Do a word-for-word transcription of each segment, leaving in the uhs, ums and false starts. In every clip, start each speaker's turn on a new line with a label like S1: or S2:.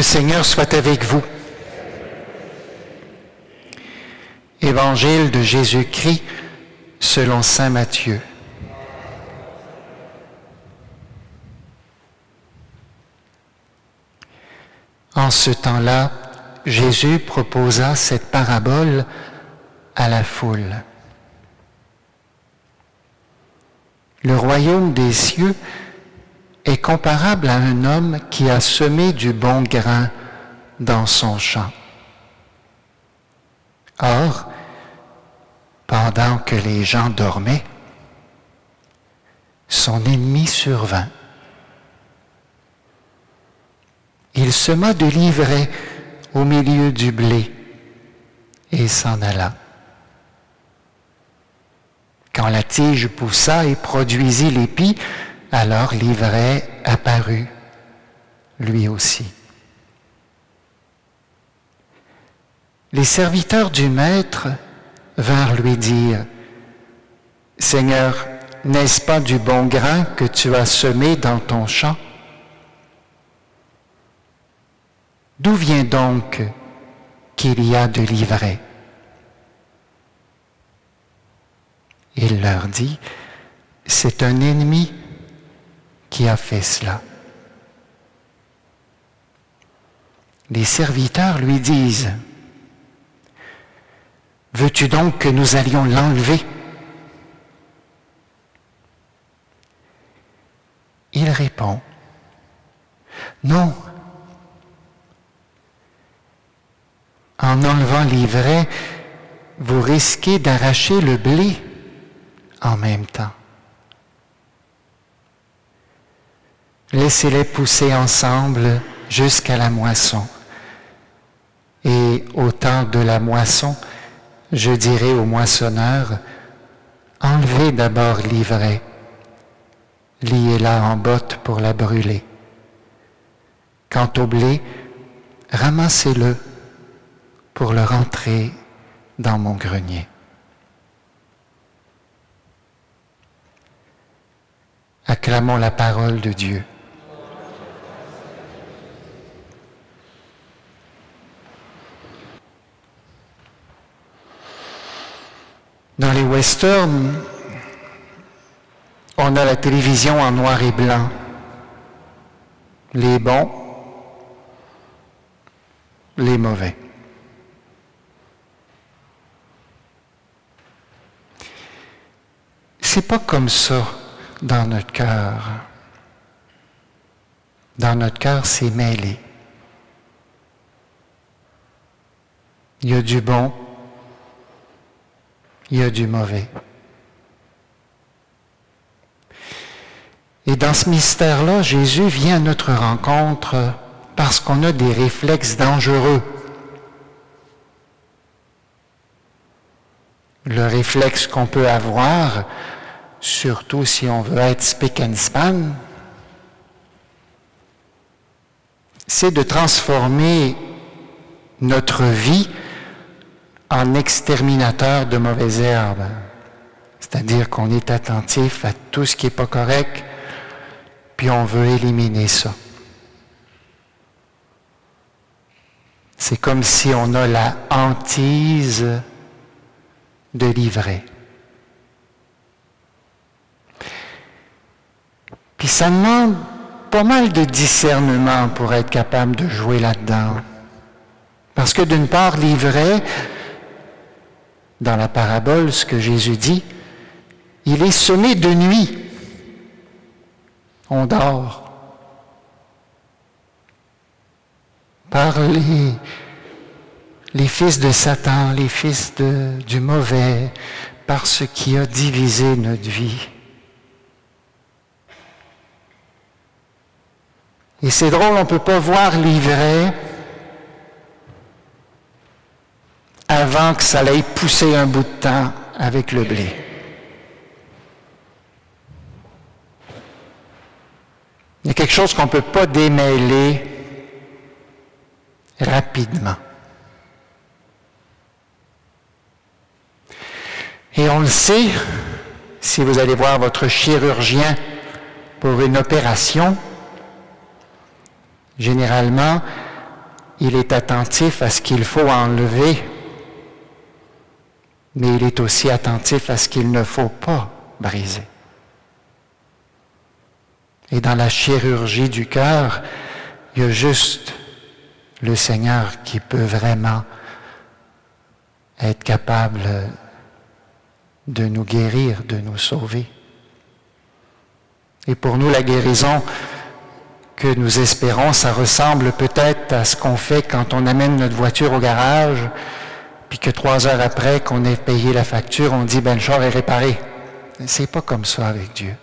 S1: Le Seigneur soit avec vous. Évangile de Jésus-Christ selon saint Matthieu. En ce temps-là, Jésus proposa cette parabole à la foule. Le royaume des cieux est comparable à un homme qui a semé du bon grain dans son champ. Or, pendant que les gens dormaient, son ennemi survint. Il sema de l'ivraie au milieu du blé et s'en alla. Quand la tige poussa et produisit l'épi, alors l'ivraie apparut, lui aussi. Les serviteurs du maître vinrent lui dire, « Seigneur, n'est-ce pas du bon grain que tu as semé dans ton champ? D'où vient donc qu'il y a de l'ivraie? » Il leur dit, « C'est un ennemi qui a fait cela. » Les serviteurs lui disent, « Veux-tu donc que nous allions l'enlever? » Il répond, « Non. En enlevant l'ivraie, vous risquez d'arracher le blé en même temps. Laissez-les pousser ensemble jusqu'à la moisson. Et au temps de la moisson, je dirai aux moissonneurs, enlevez d'abord l'ivraie, liez-la en botte pour la brûler. Quant au blé, ramassez-le pour le rentrer dans mon grenier. » Acclamons la parole de Dieu. Dans les westerns, on a la télévision en noir et blanc. Les bons, les mauvais. C'est pas comme ça dans notre cœur. Dans notre cœur, c'est mêlé. Il y a du bon, il y a du mauvais. Et dans ce mystère-là, Jésus vient à notre rencontre parce qu'on a des réflexes dangereux. Le réflexe qu'on peut avoir, surtout si on veut être spick and span, c'est de transformer notre vie en exterminateur de mauvaises herbes. C'est-à-dire qu'on est attentif à tout ce qui n'est pas correct, puis on veut éliminer ça. C'est comme si on a la hantise de l'ivraie. Puis ça demande pas mal de discernement pour être capable de jouer là-dedans. Parce que d'une part, l'ivraie, dans la parabole, ce que Jésus dit, il est semé de nuit. On dort. Par les, les fils de Satan, les fils de, du mauvais, par ce qui a divisé notre vie. Et c'est drôle, on ne peut pas voir l'ivraie avant que ça aille pousser un bout de temps avec le blé. Il y a quelque chose qu'on ne peut pas démêler rapidement. Et on le sait, si vous allez voir votre chirurgien pour une opération, généralement, il est attentif à ce qu'il faut enlever, mais il est aussi attentif à ce qu'il ne faut pas briser. Et dans la chirurgie du cœur, il y a juste le Seigneur qui peut vraiment être capable de nous guérir, de nous sauver. Et pour nous, la guérison que nous espérons, ça ressemble peut-être à ce qu'on fait quand on amène notre voiture au garage, puis que trois heures après qu'on ait payé la facture, on dit « ben le char est réparé ». C'est pas comme ça avec Dieu.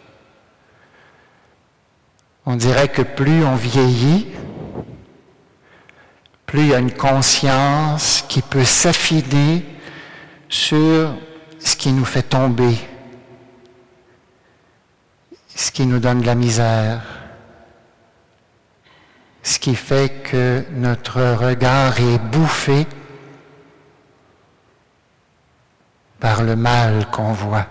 S1: On dirait que plus on vieillit, plus il y a une conscience qui peut s'affiner sur ce qui nous fait tomber, ce qui nous donne de la misère, ce qui fait que notre regard est bouffé par le mal qu'on voit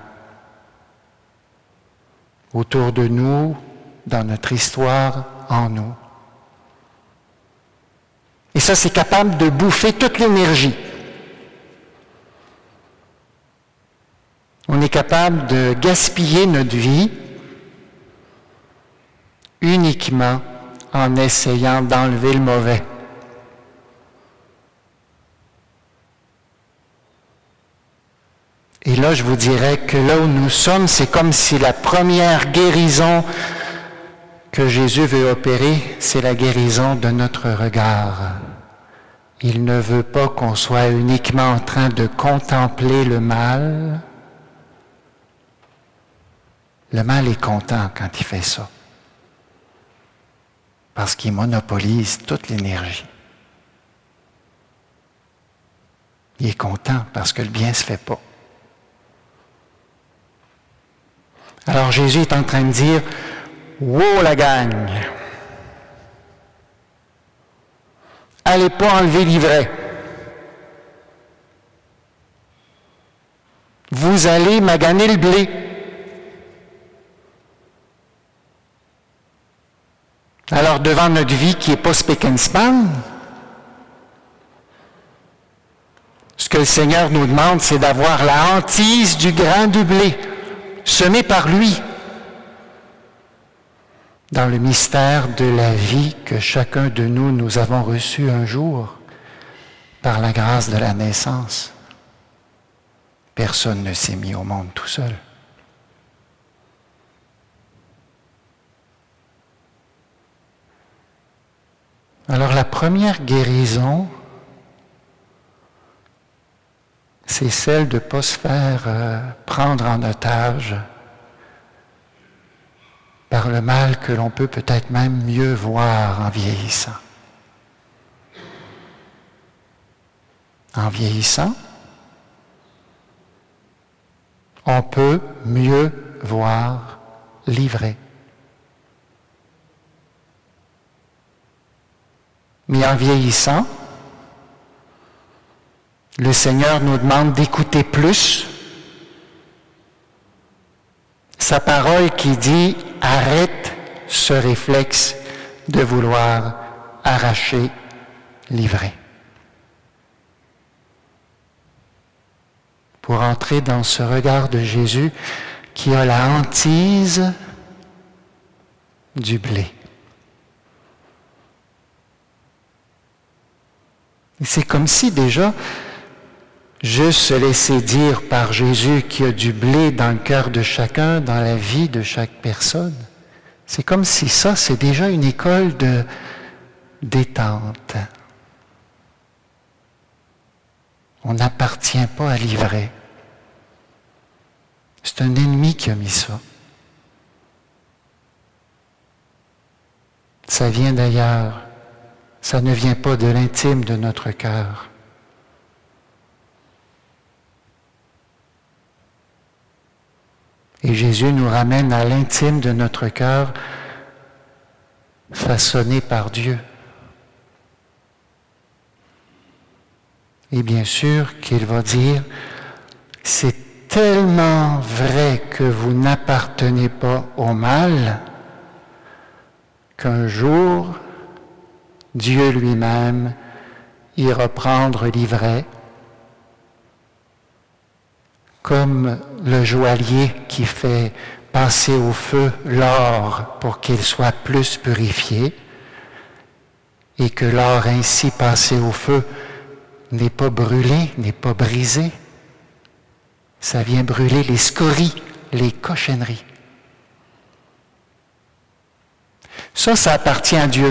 S1: autour de nous, dans notre histoire, en nous. Et ça, c'est capable de bouffer toute l'énergie. On est capable de gaspiller notre vie uniquement en essayant d'enlever le mauvais. Et là, je vous dirais que là où nous sommes, c'est comme si la première guérison que Jésus veut opérer, c'est la guérison de notre regard. Il ne veut pas qu'on soit uniquement en train de contempler le mal. Le mal est content quand il fait ça, parce qu'il monopolise toute l'énergie. Il est content parce que le bien ne se fait pas. Alors Jésus est en train de dire, « Wow la gang! Allez pas enlever l'ivraie. Vous allez maganer le blé. » Alors devant notre vie qui n'est pas spick and span, ce que le Seigneur nous demande, c'est d'avoir la hantise du grain de blé, semé par lui, dans le mystère de la vie que chacun de nous, nous avons reçu un jour par la grâce de la naissance. Personne ne s'est mis au monde tout seul. Alors la première guérison, c'est celle de ne pas se faire euh, prendre en otage par le mal que l'on peut peut-être même mieux voir en vieillissant. En vieillissant, on peut mieux voir l'ivraie. Mais en vieillissant, le Seigneur nous demande d'écouter plus sa parole qui dit « Arrête ce réflexe de vouloir arracher l'ivraie. » Pour entrer dans ce regard de Jésus qui a la hantise du blé. Et c'est comme si déjà, juste se laisser dire par Jésus qu'il y a du blé dans le cœur de chacun, dans la vie de chaque personne, c'est comme si ça, c'est déjà une école de détente. On n'appartient pas à l'ivraie. C'est un ennemi qui a mis ça. Ça vient d'ailleurs. Ça ne vient pas de l'intime de notre cœur. Et Jésus nous ramène à l'intime de notre cœur, façonné par Dieu. Et bien sûr qu'il va dire, c'est tellement vrai que vous n'appartenez pas au mal, qu'un jour, Dieu lui-même y reprendre l'ivraie, comme le joaillier qui fait passer au feu l'or pour qu'il soit plus purifié, et que l'or ainsi passé au feu n'est pas brûlé, n'est pas brisé. Ça vient brûler les scories, les cochonneries. Ça, ça appartient à Dieu.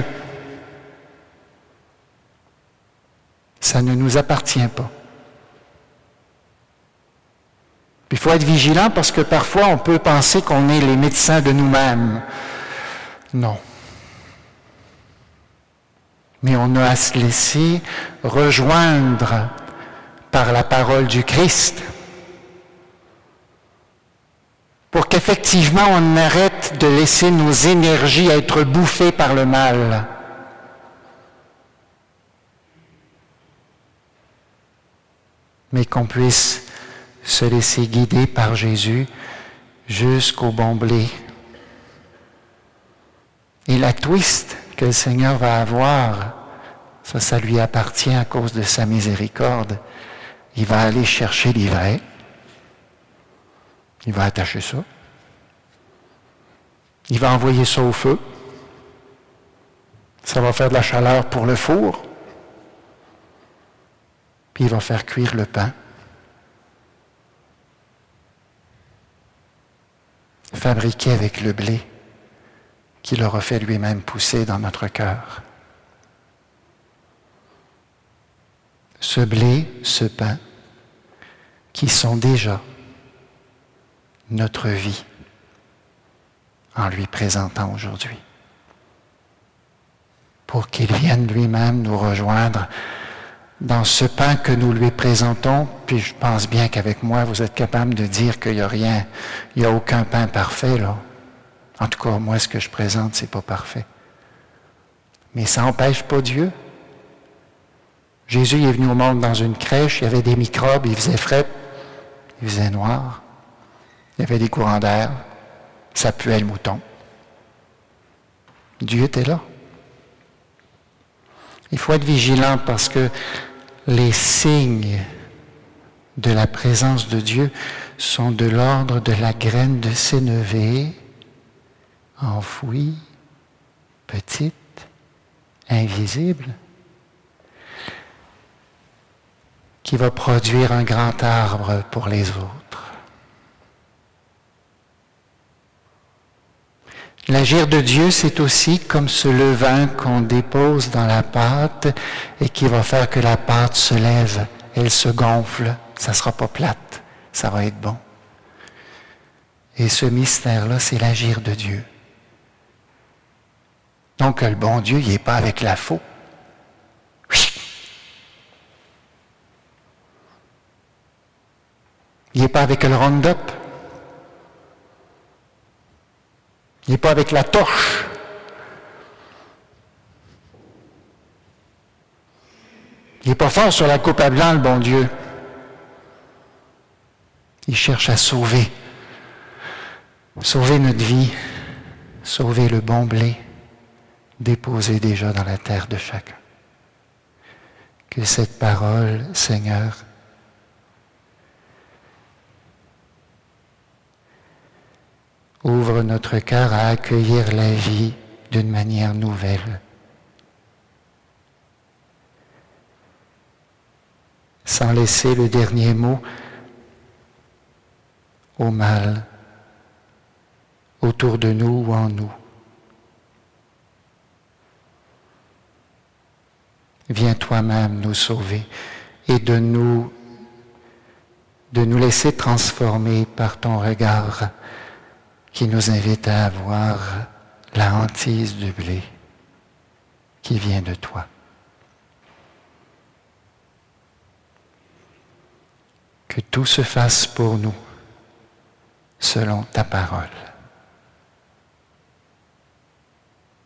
S1: Ça ne nous appartient pas. Il faut être vigilant parce que parfois on peut penser qu'on est les médecins de nous-mêmes. Non. Mais on a à se laisser rejoindre par la parole du Christ pour qu'effectivement on arrête de laisser nos énergies être bouffées par le mal. Mais qu'on puisse se laisser guider par Jésus jusqu'au bon blé. Et la twist que le Seigneur va avoir, ça, ça lui appartient à cause de sa miséricorde. Il va aller chercher l'ivraie. Il va attacher ça. Il va envoyer ça au feu. Ça va faire de la chaleur pour le four. Puis il va faire cuire le pain. Fabriqué avec le blé qu'il aura fait lui-même pousser dans notre cœur. Ce blé, ce pain, qui sont déjà notre vie en lui présentant aujourd'hui. Pour qu'il vienne lui-même nous rejoindre dans ce pain que nous lui présentons, puis je pense bien qu'avec moi, vous êtes capable de dire qu'il n'y a rien, il n'y a aucun pain parfait, là. En tout cas, moi, ce que je présente, c'est pas parfait. Mais ça n'empêche pas Dieu. Jésus est venu au monde dans une crèche, il y avait des microbes, il faisait fret, il faisait noir, il y avait des courants d'air, ça puait le mouton. Dieu était là. Il faut être vigilant parce que les signes de la présence de Dieu sont de l'ordre de la graine de sénévé, enfouie, petite, invisible, qui va produire un grand arbre pour les autres. L'agir de Dieu, c'est aussi comme ce levain qu'on dépose dans la pâte et qui va faire que la pâte se lève, elle se gonfle, ça ne sera pas plate, ça va être bon. Et ce mystère-là, c'est l'agir de Dieu. Donc le bon Dieu, il n'est pas avec la faux. Il n'est pas avec le Roundup. Il n'est pas avec la torche. Il n'est pas fort sur la coupe à blanc, le bon Dieu. Il cherche à sauver. Sauver notre vie. Sauver le bon blé déposé déjà dans la terre de chacun. Que cette parole, Seigneur, ouvre notre cœur à accueillir la vie d'une manière nouvelle. Sans laisser le dernier mot au mal, autour de nous ou en nous. Viens toi-même nous sauver et de nous, de nous laisser transformer par ton regard qui nous invite à avoir la hantise du blé qui vient de toi. Que tout se fasse pour nous selon ta parole.